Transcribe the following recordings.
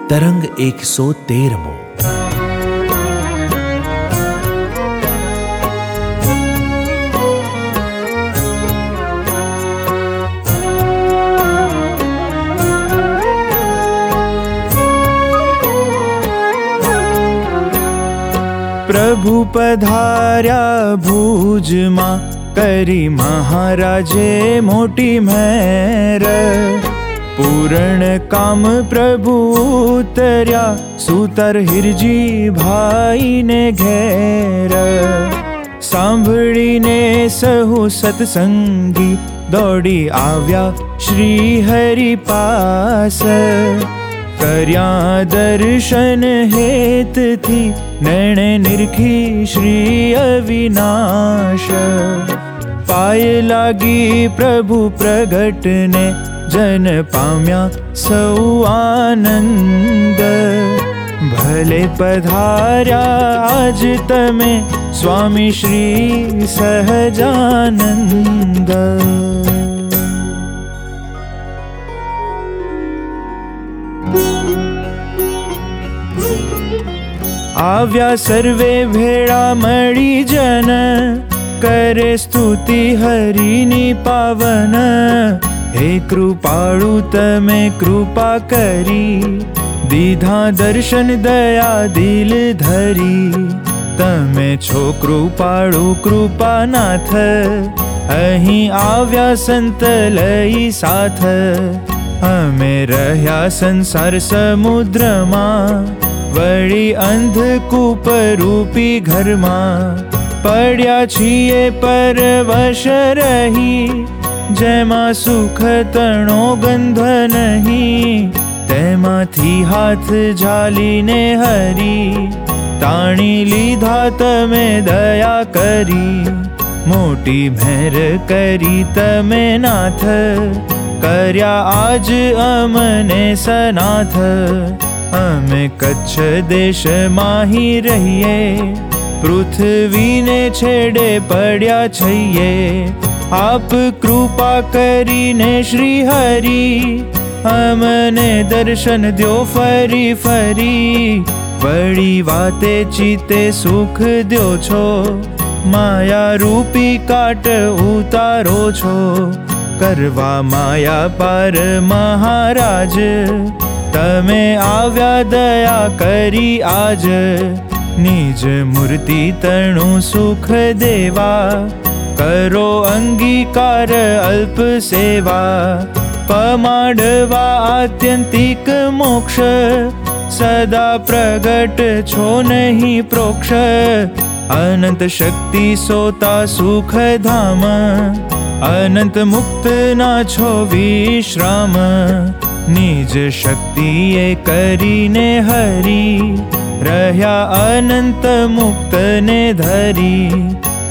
તરંગ 113મો. પ્રભુ પધાર્યા ભુજમાં, કરી મહારાજે મોટી મહેર. પૂર્ણ કામ પ્રભુ ઉતર્યા, સુતર હિરજી ભાઈને ઘેર. સાંભળીને સહુ સત્સંગી, દોડી આવ્યા શ્રી હરિ પાસ. કર્યા દર્શન હેતથી, નૈણે નિરખી શ્રી અવિનાશ. પાય લાગી પ્રભુ પ્રગટને, જન પામ્યા સૌ આનંદ. ભલે પધાર્યા આજ તમે, સ્વામી શ્રી સહજાનંદ. આવ્યા સર્વે ભેળા મળી જન, કરે સ્તુતિ હરિની પાવન. હે કૃપાળુ તમે કૃપા કરી, દીધા દર્શન દયા દિલ ધરી. તમે છો કૃપાળુ કૃપાનાથ, અહીં આવ્યા સંત લઈ સાથ. અમે રહ્યા સંસાર સમુદ્રમાં, વળી અંધકૂપ રૂપી ઘરમાં. પડ્યા છીએ પરવશ રહી, જેમાં સુખ તણો ગંધ નહીં. તેમાંથી હાથ ઝાલીને હરી, તાણી લીધા તમે દયા કરી. મોટી મહેર કરી તમે નાથ, કર્યા આજ અમને સનાથ. અમે કચ્છ દેશમાં હી રહીએ, પૃથ્વીને છેડે પડ્યા છીએ. આપ કૃપા કરીને શ્રી હરિ, અમને દર્શન દ્યો ફરી ફરી. વળી વાતે ચિતે સુખ દ્યો છો, માયા રૂપી કાટ ઉતારો છો. કરવા માયા પાર મહારાજ, તમે આવ્યા દયા કરી આજ. નિજ મૂર્તિ તણું સુખ દેવા, કરો અંગીકાર અલ્પ સેવા. પમાડવા આત્યંતિક મોક્ષ, સદા પ્રગટ છો નહીં પ્રોક્ષ. અનંત શક્તિ સોતા સુખ ધામ, અનંત મુક્ત ના છો વિશ્રામ. નિજ શક્તિએ કરીને હરી, રહ્યા અનંત મુક્તને ધરી.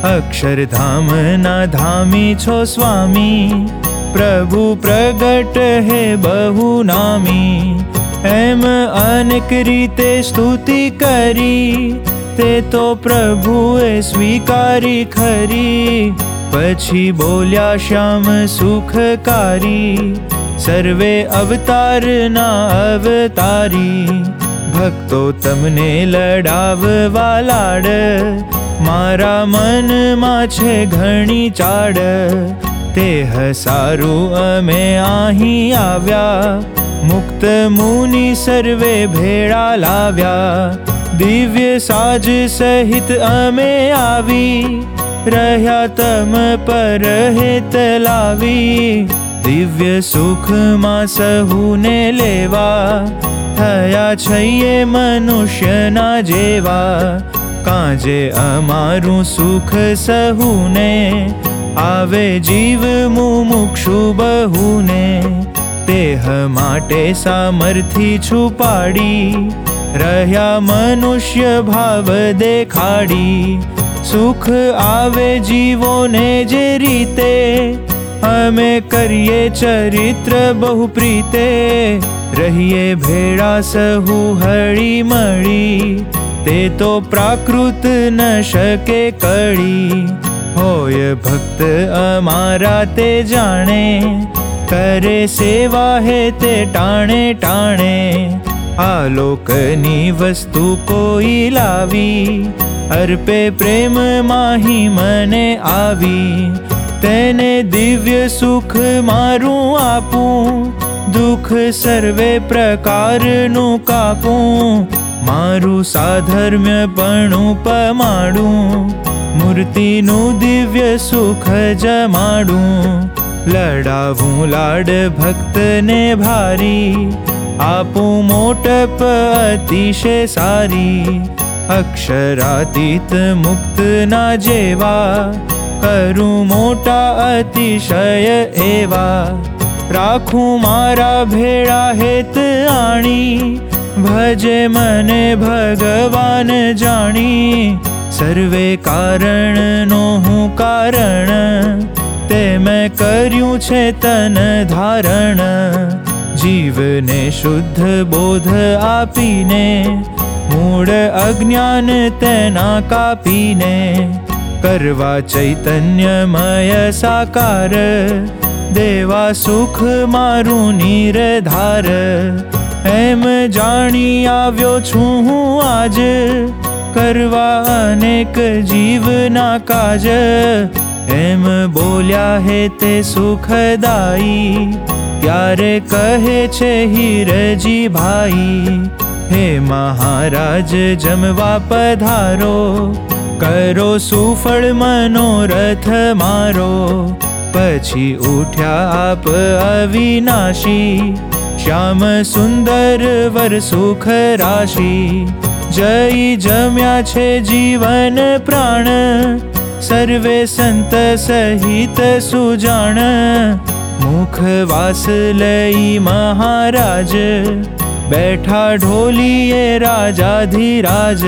અક્ષરધામના ધામી છો સ્વામી, પ્રભુ પ્રગટ હે બહુ નામી. એમ અનેક રીતે સ્તુતિ કરી, તે તો પ્રભુએ સ્વીકારી ખરી. પછી બોલ્યા શ્યામ સુખકારી, સર્વે અવતારના અવતારી. ભક્તો તમને લડાવવા લાડ, મારા મનમાં છે ઘણી ચાડ. તે સારું અમે અહીં આવ્યા, મુક્ત મુનિ સર્વે ભેળા લાવ્યા. દિવ્ય સાજ સહિત અમે આવી, રહ્યા તમ પર હેત લાવી. દિવ્ય સુખમાં સહુને લેવા, થયા છીએ મનુષ્યના જેવા. કાજે અમારું સુખ સહુને, આવે જીવ મુમુક્ષુ બહુને. તેહ માટે સામર્થિ છુપાડી, રહ્યા મનુષ્ય ભાવ દેખાડી. સુખ આવે જીવોને જે રીતે, અમે કરીએ ચરિત્ર બહુ પ્રીતે. રહીએ ભેળા સહુ હળી મળી, તે તો પ્રાકૃત ન શકે કળી. હોય ભક્ત અમારા તે જાણે, કરે સેવા હે તે ટાણે ટાણે. આલોકની વસ્તુ કોઈ લાવી, અર્પે પ્રેમ માહી મને આવી. તેને દિવ્ય સુખ મારું આપું, દુઃખ સર્વે પ્રકારનું કાપું. મારું સાધર્મ્યપણું પમાડું, મૂર્તિનું દિવ્ય સુખ જમાડું. લડાવું લાડ ભક્તને ભારી, આપું મોટપ અતિશય સારી. અક્ષરાતીત મુક્તના જેવા, કરું મોટા અતિશય એવા. રાખું મારા ભેળા હેત આણી, ભજે મને ભગવાન જાણી. સર્વે કારણનો હું કારણ, તે મેં કર્યું છે તન ધારણ. જીવને શુદ્ધ બોધ આપીને, મૂળ અજ્ઞાન તેના કાપીને. કરવા ચૈતન્યમય સાકાર, દેવા સુખ મારું નિરધાર. એમ જાણી આવ્યો છું હું આજ, કરવા અનેક જીવના કાજ. એમ બોલ્યા હે તે સુખદાયી, ત્યારે કહે છે હીરજી ભાઈ. હે મહારાજ જમવા પધારો, કરો સુફળ મનોરથ મારો. પછી ઉઠ્યા આપ અવિનાશી, શ્યામ સુંદર વર સુખ રાશી. જઈ જમ્યા છે જીવન પ્રાણ, સર્વે સંત સહિત સુજાણ. મુખવાસ લઈ મહારાજ, બેઠા ઢોલીએ રાજાધિરાજ.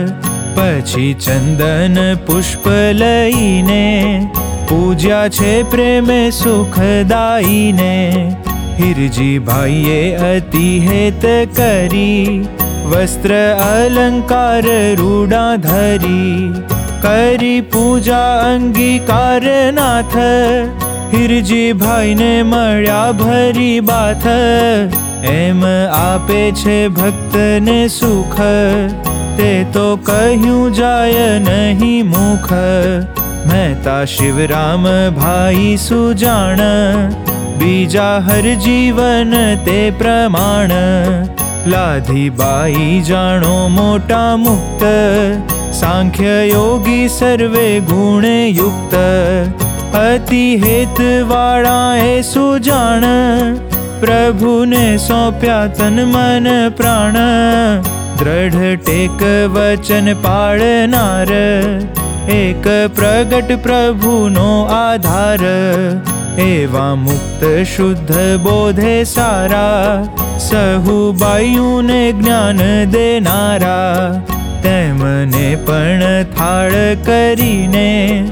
પછી ચંદન પુષ્પ લઈને, પૂજ્યા છે પ્રેમે સુખદાયીને. હિરજી ભાઈએ અતિ હેત કરી, વસ્ત્ર અલંકાર રૂડા ધરી. કરી પૂજા અંગીકાર નાથ, હિરજી ભાઈને મળ્યા ભરી બાથ. એમ આપે છે ભક્તને સુખ, તે તો કહ્યું જાય નહીં મુખ. મહેતા શિવરામ ભાઈ સુજાણ, બીજા હર જીવન તે પ્રમાણ. લાધીબાઈ જાણો મોટા મુક્ત, સાંખ્ય યોગી સર્વે ગુણ યુક્ત. અતિ હેત વાળા એ સુજાણ, પ્રભુને સોંપ્યા તન મન પ્રાણ. દ્રઢ ટેક વચન પાળનાર, એક પ્રગટ પ્રભુનો આધાર. એવા મુક્ત શુદ્ધ બોધે સારા, સહુ બાયુને જ્ઞાન દેનારા. તેમને પણ થાળ કરીને,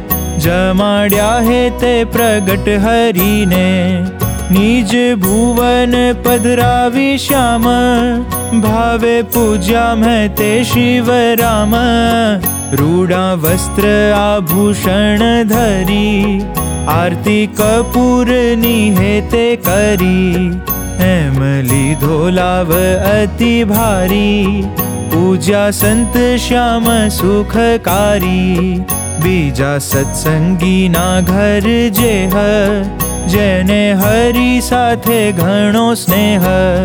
જમાડ્યા હે તે પ્રગટ હરીને. નિજ ભુવન પધરાવી શ્યામ, ભાવે પૂજ્યા મેં તે શિવરામ. રૂડા વસ્ત્ર આભૂષણ ધરી, આરતી કપૂરની હેતે કરી. એમ લીધો લાવ અતિ ભારી, પૂજ્યા સંત શ્યામ સુખકારી. બીજા સત્સંગીના ઘર જેહ, જેને હરી સાથે ઘણો સ્નેહ.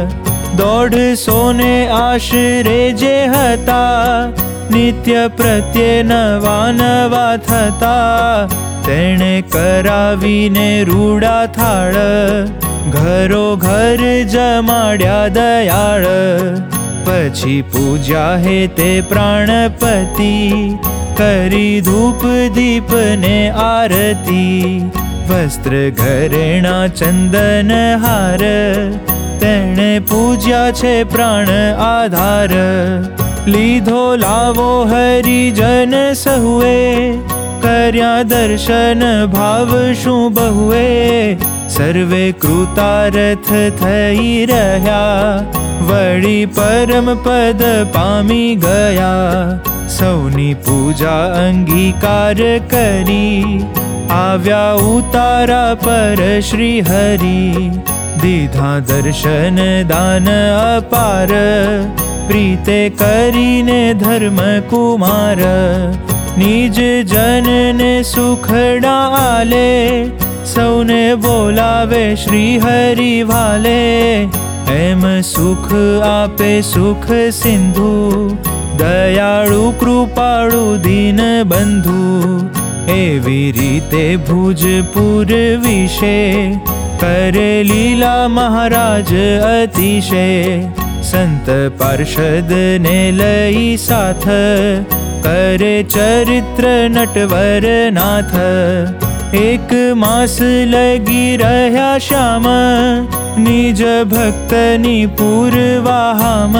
150 ને આશરે જે હતા, નિત્ય પ્રત્યે નવા નવા થતા. તેણે કરાવીને રૂડા થાળ, ઘરો ઘર જમાડ્યા દયાળ. પછી પૂજા હે તે પ્રાણપતિ, કરી ધૂપ દીપ ને આરતી. વસ્ત્ર ઘરેણા ચંદન હાર, તેણે પૂજ્યા છે પ્રાણ આધાર. લીધો લાવો હરિજન સહુએ, કર્યા દર્શન ભાવ શું બહુએ. સર્વે કૃતાર્થ થઈ રહ્યા, વળી પરમ પદ પામી ગયા. સૌની પૂજા અંગીકાર કરી, આવ્યા ઉતારા પર શ્રી હરિ. દીધા દર્શન દાન અપાર, પ્રીતે કરીને ધર્મ કુમાર, નિજ જનને સુખડા આલે, સૌને બોલાવે શ્રી હરિ વાલે, એમ સુખ આપે સુખ સિંધુ, દયાળુ કૃપાળુ દીન બંધુ, એવી રીતે ભુજપુર વિશે કરે લીલા મહારાજ અતિશે, સંત પાર્ષદ ને લઈ સાથ, કરે ચરિત્ર નટવર નાથ, એક માસ લગી રહ્યા શ્યામ, નિજ ભક્તની પૂર્વાહામ,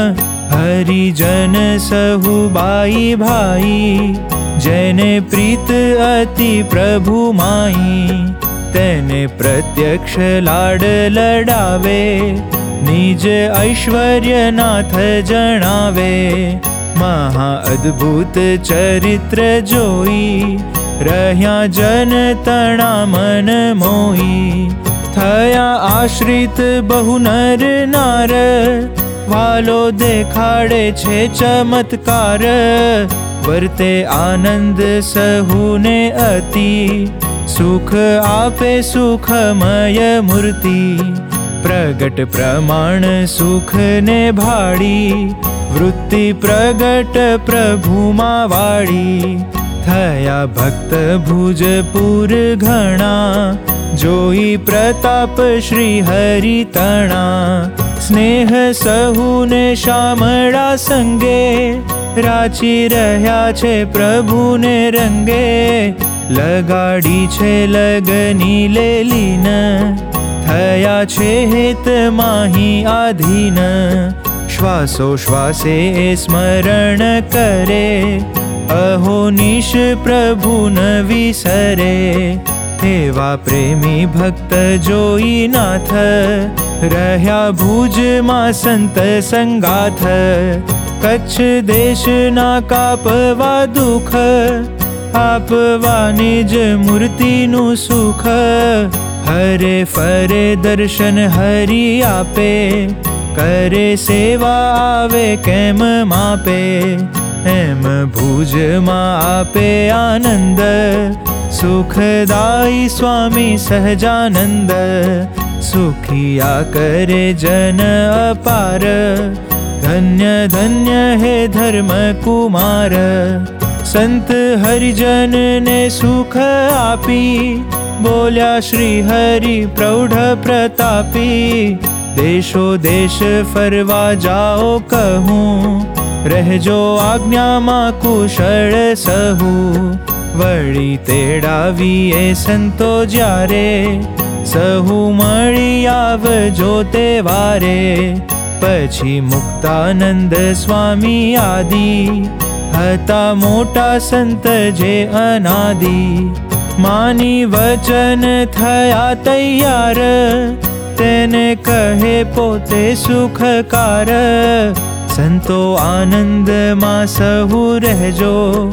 હરિજન સહુ બાઈ ભાઈ, જેને પ્રીત અતિ પ્રભુ માઈ, તેને પ્રત્યક્ષ લાડ લડાવે, નિજ ઐશ્વર્યનાથ જણાવે, મહા અદ્ભુત ચરિત્ર જોઈ, રહ્યા જન તણા મન મોહી, થયા આશ્રિત બહુ નર નાર, વાલો દેખાડે છે ચમત્કાર, વર્તે આનંદ સહુને અતિ, સુખ આપે સુખમય મૂર્તિ, પ્રગટ પ્રમાણ સુખને ભાડી, વૃત્તિ પ્રગટ પ્રભુમાં વાળી, થયા ભક્ત ભુજપુર ઘણા, જોઈ પ્રતાપ શ્રી હરિ તણા, સ્નેહ સહુને શામળા સંગે, રાચી રહ્યા છે પ્રભુને રંગે, લગાડી છે લગની લેલીન, થયા છે હેત માહી આધીન, શ્વાસો શ્વાસે સ્મરણ કરે, અહોનિશ પ્રભુન વિસરે, એવા પ્રેમી ભક્ત જોઈ નાથ, રહ્યા ભુજમાં સંત સંગાથ, કચ્છ દેશના કાપવા દુઃખ, આપવા નિજ મૂર્તિનું સુખ, હરે ફરે દર્શન હરિ આપે, કરે સેવા આવે કેમ માપે, એમ ભુજમાં આપે આનંદ, સુખદાયી સ્વામી સહજાનંદ, સુખિયા કરે જન અપાર, ધન્ય ધન્ય હે ધર્મ કુમાર, સંત હરિજનને સુખ આપી, બોલ્યા શ્રી હરિ પ્રૌઢ પ્રતાપી, દેશો દેશ ફરવા જાઓ કહું, રહેજો આજ્ઞામાં કુશળ સહુ, વળી તેડાવીએ સંતો જ્યારે, સહુ મળી આવજો તે વારે, પછી મુક્તાનંદ સ્વામી આદિ, હતા મોટા સંત જે અનાદિ, માની વચન થયા તૈયાર, તેને કહે પોતે સુખકાર, સંતો આનંદમાં સહુ રહેજો,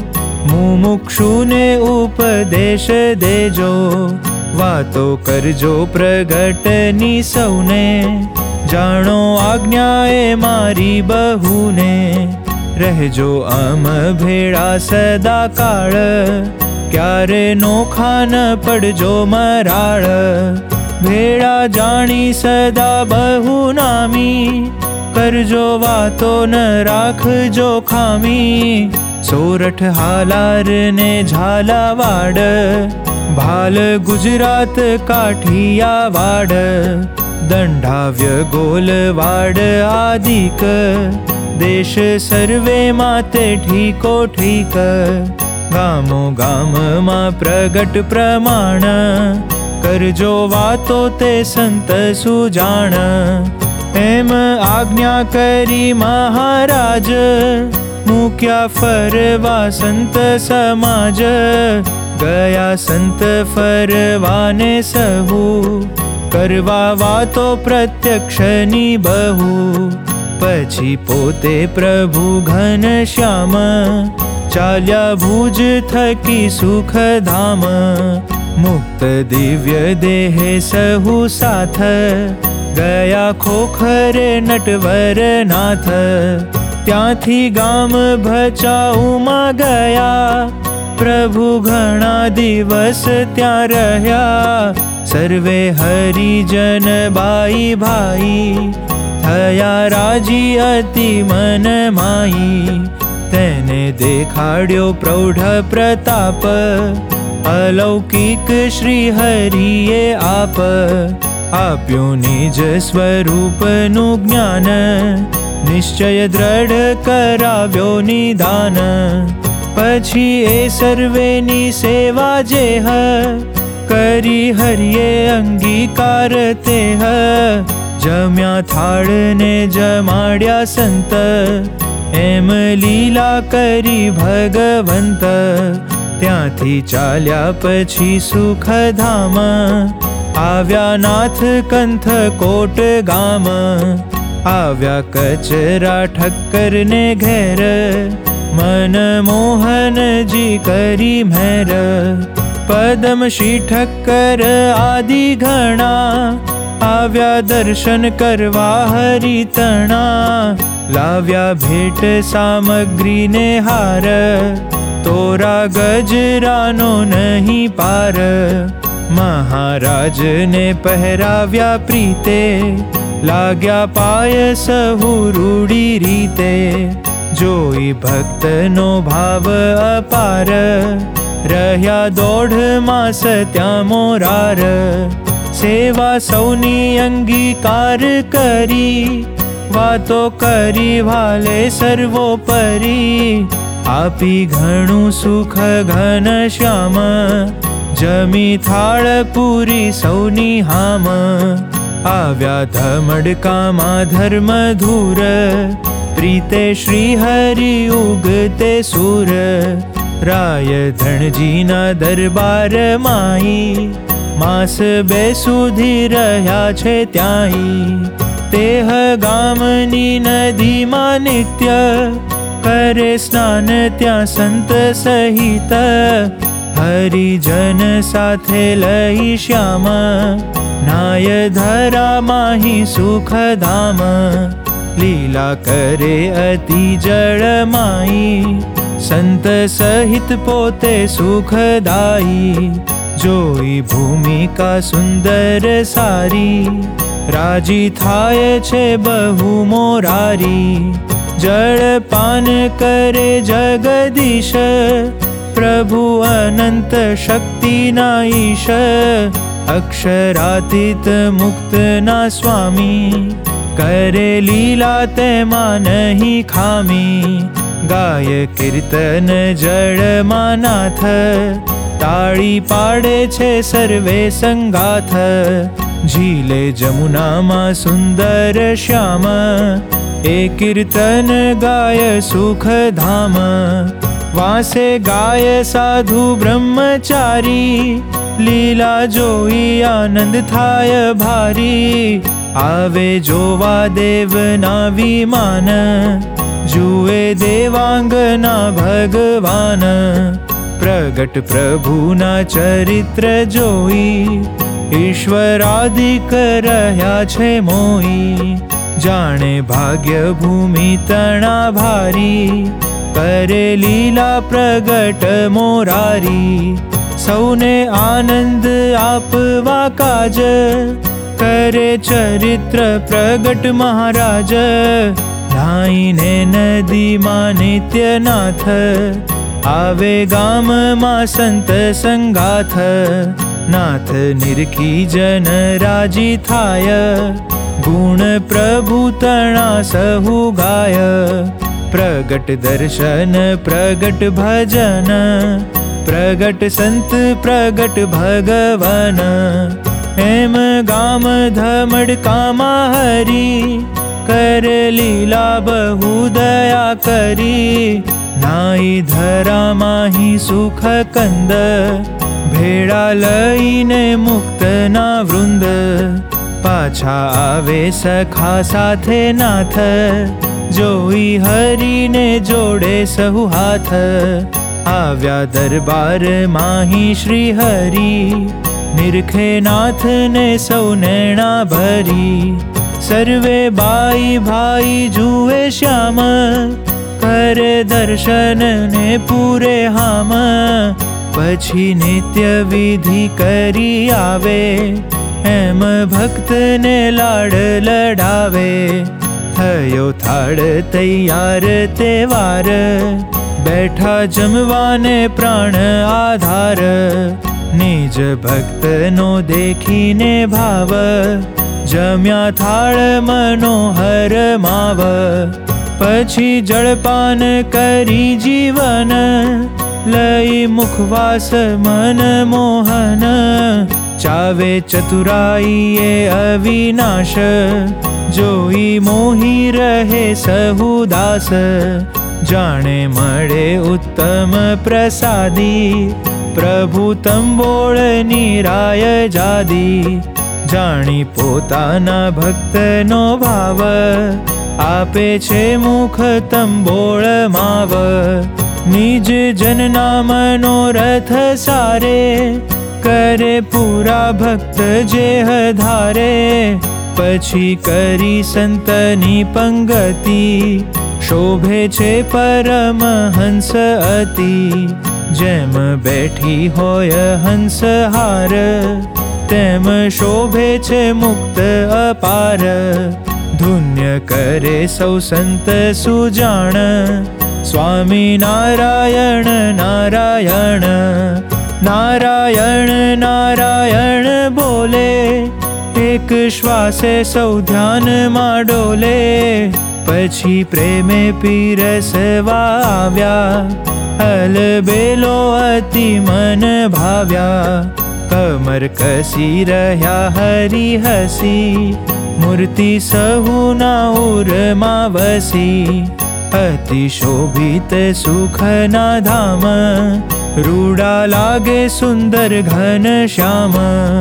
મુમુક્ષુને ઉપદેશ દેજો, વાતો કરજો પ્રગટની સૌને, જાણો આજ્ઞા એ મારી બહુને, રહેજો આમ ભેળા સદા કાળ, ક્યારે નોખા ન પડજો મરાળ, ભેળા જાણી સદા બહુ નામી, કરજો વાતો ન રાખજો ખામી, સોરઠ હાલાર ને ઝાલાવાડ, ભાલ ગુજરાત કાઠિયાવાડ, દંડાવ્ય ગોલવાડ આદિક, દેશ સર્વે માતે ઠીકો ઠીક, ગામો ગામમાં પ્રગટ પ્રમાણ, કરજો વાતો તે સંત સુજાણ, એમ આજ્ઞા કરી મહારાજ, મૂક્યા ફરવા સંત સમાજ, ગયા સંત ફરવાને સહુ, કરવા વાતો પ્રત્યક્ષની બહુ, પછી પોતે પ્રભુ ઘન શ્યામ, ચાલ્યા ભુજ થકી સુખધામ, મુક્ત દિવ્ય દેહે સહુ સાથ, ગયા ખોખરે નટવર નાથ. ત્યાંથી ગામ ભચાઉમાં ગયા, પ્રભુ ઘણા દિવસ ત્યાં રહ્યા. સર્વે હરિજન બાઈ ભાઈ, થયા રાજી અતિ મન માઈ. તેને દેખાડ્યો પ્રૌઢ પ્રતાપ, અલૌકિક શ્રી હરિએ આપ. આપ્યું નિજ સ્વરૂપનું જ્ઞાન, નિશ્ચય દ્રઢ કરાવ્યો નિદાન. પછી એ સર્વેની સેવા જેહ, કરી હરિએ અંગીકાર તેહ. જમ્યા થાળને જમાડ્યા સંત, એમ લીલા કરી ભગવંત. ત્યાંથી ચાલ્યા પછી સુખધામ, આવ્યા નાથ કંથ કોટ ગામ. આવ્યા કચરા ઠક્કરને ઘેર, મનમોહનજી કરી મહેર. પદમશી ઠક્કર આદિ ઘણા, આવ્યા દર્શન કરવા હરિતણા. લાવ્યા ભેટ સામગ્રીને હાર, તોરા ગજરાનો નહીં પાર. મહારાજને પહેરાવ્યા પ્રીતે, લાગ્યા પાય સહુ રૂડી રીતે. જોઈ ભક્તનો ભાવ અપાર, રહ્યા 1.5 માસ ત્યાં મોરાર. સેવા સૌની અંગીકાર કરી, વાતો કરી ભાલે સર્વોપરી. આપી ઘણું સુખ ઘન શ્યામ, જમી થાળ પૂરી સૌની હામ. આવ્યા ધમડકામાં ધર્મ ધૂર, પ્રીતે શ્રી હરિ ઉગતે સુર. રાય ધણજીના દરબાર માઈ, માસ 2 સુધી રહ્યા છે ત્યાંય. તેહ ગામની નદીમાં નિત્ય, કરે સ્નાન ત્યાં સંત સહિત. હરિજન સાથે લઈ શ્યામ, નાય ધરા માહી સુખધામ. લીલા કરે અતિ જળમાઈ, સંત સહિત પોતે સુખદાયી. જોઈ ભૂમિકા સુંદર સારી, રાજી થાય છે બહુ મોરારી. જળપાન કરે જગદીશ, પ્રભુ અનંત શક્તિના ઈશ. અક્ષરાતીત મુક્તના સ્વામી, કરે લીલા તેમાં નહીં ખામી. ગાય કીર્તન જળમાં નાથ, તાળી પાડે છે સર્વે સંગાથ. ઝીલે જમુનામાં સુંદર શ્યામ, એ કીર્તન ગાય સુખધામ. વાસે ગાય સાધુ બ્રહ્મચારી, લીલા જોઈ આનંદ થાય ભારી. આવે જોવા દેવના વિમાન, જુએ દેવાંગના ભગવાન. પ્રગટ પ્રભુના ચરિત્ર જોઈ, ઈશ્વરાદિક રહ્યા છે મોઈ. જાણે ભાગ્ય ભૂમિ તણા ભારી, કરે લીલા પ્રગટ મોરારી. સૌને આનંદ આપવા કાજ, કરે ચરિત્ર પ્રગટ મહારાજ. નાઈને નદીમાં નિત્યનાથ, આવે ગામમાં સંત સંગાથ. નાથ નિરખી જન રાજી થાય, ગુણ પ્રભુ તણા સહુ ગાય. પ્રગટ દર્શન પ્રગટ ભજન, પ્રગટ સંત પ્રગટ ભગવાન. એમ ગામ ધમડકામાં હરી, કરે લીલા બહુ દયા કરી. નાઈ ધરા માહી સુખ કંદ, ભેળા લઈને મુક્તના વૃંદ. પાછા આવે સખા સાથે નાથ, જોઈ હરીને જોડે સહુ હાથ. આવ્યા દરબાર માહી શ્રી હરિ, નિરખે નાથને સૌ નૈણા ભરી. સર્વે બાઈ ભાઈ જુએ શ્યામ, કરે દર્શન ને પૂરે હામ. પછી નિત્ય વિધિ કરી આવે, એમ ભક્તને લાડ લડાવે. થયો થાળ તૈયાર તે વાર, બેઠા જમવાને પ્રાણ આધાર. નિજ ભક્તનો દેખીને ભાવ, જમ્યા થાળ મનોહર માવ. પછી જળપાન કરી જીવન, લઈ મુખવાસ મન મોહન. ચાવે ચતુરાઈએ અવિનાશ, જોઈ મોહી રહે સહુ દાસ. જાણે મળે ઉત્તમ પ્રસાદી, પ્રભુ તંબોળની રાય જાદી. જાણી પોતાના ભક્તનો ભાવ, આપે છે મુખ તંબોળ માવ. નિજ જનના મનોરથ સારે, કરે પૂરા ભક્ત જે ધારે. પછી કરી સંતની પંગતિ, શોભે છે પરમહંસ અતિ. જેમ બેઠી હોય હંસહાર, તેમ શોભે છે મુક્ત અપાર. ધુન્ય કરે સૌ સંત સુજાણ, સ્વામી નારાયણ નારાયણ. નારાયણ નારાયણ બોલે, એક શ્વાસે સૌ ધ્યાનમાં ડોલે. પછી પ્રેમે પીરસવા આવ્યા, હલબેલો અતિ મન ભાવ્યા. કમર કસી રહ્યા હરિ હસી, મૂર્તિ સહુના ઉરમાં વસી. અતિ શોભિત સુખના ધામ, રૂડા લાગે સુંદર ઘન શ્યામ.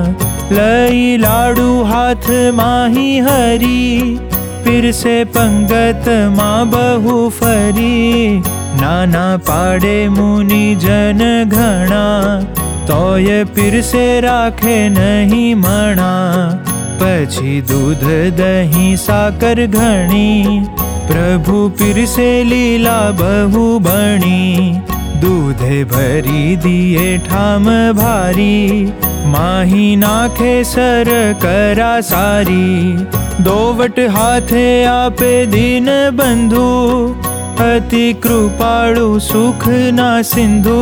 લઈ લાડુ હાથ માહી હરી, પીરસે પંગતમાં બહુ ફરી. નાના પાડે મુનિ જન ઘણા, તોય પીરસે રાખે નહીં મણા. પછી દૂધ દહીં સાકર ઘણી, પ્રભુ પીરસે લીલા બહુ બણી. દૂધે ભરી દિયે ઠામ ભારી, માહી નાખે સર કરા સારી. દોવટ હાથે આપે દીન બંધુ, અતિ કૃપાળુ સુખના સિંધુ.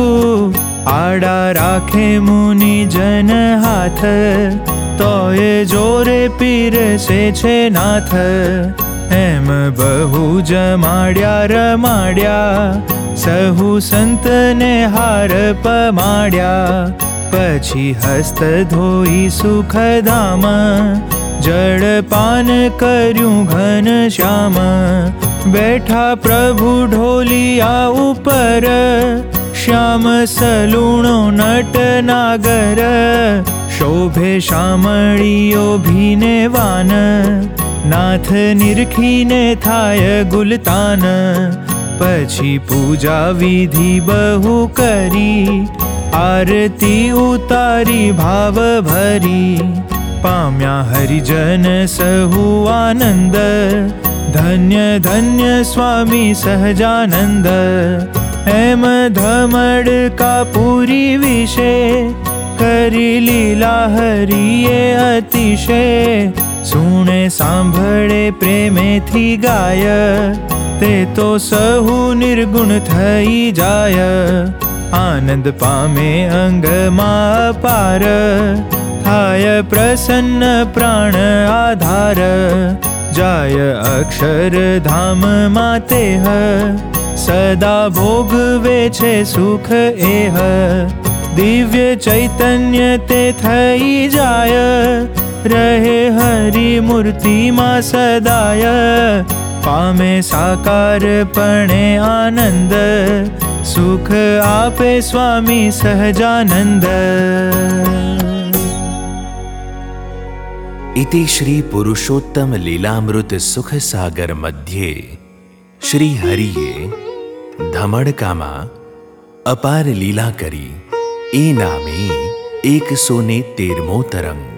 આડા રાખે મુનિ જન હાથ, તોય જોરે પીરસે છે નાથ. એમ બહુ જમાડ્યા રમાડ્યા, સહુ સંતને હાર પમાડ્યા. પછી હસ્ત ધોઈ સુખધામ, જળપાન કર્યું ઘન શ્યામ. બેઠા પ્રભુ ઢોલિયા ઉપર, શ્યામ સલુણો નટ નાગર. શોભે શામળીઓ ભીને વાન, નાથ નિરખીને થાય ગુલતાન. પછી પૂજા વિધિ બહુ કરી, આરતી ઉતારી ભાવ ભરી. પામ્યા હરિજન સહુ આનંદ, ધન્ય ધન્ય સ્વામી સહજાનંદ. એમ ધમડ કાપુરી વિશે, કરી લીલા હરિએ અતિશે. સુણે સાંભળે પ્રેમેથી ગાય, તે તો સહુ નિર્ગુણ થઈ જાય. આનંદ પામે અંગમાં પાર, થાય પ્રસન્ન પ્રાણ આધાર. જાય અક્ષરધામમાં તેહ, સદા ભોગવે છે સુખ એહ. દિવ્ય ચૈતન્ય તે થઈ જાય, રહે હરિ મૂર્તિમાં સદાય. પામે સાકારપણે આનંદ, સુખ આપે સ્વામી સહજાનંદ. इति श्री पुरुषोत्तम लीलामृत सुख सागर मध्ये श्री हरिये धमड़कामा અપાર લીલા કરી એ નામે 113મો તરંગ.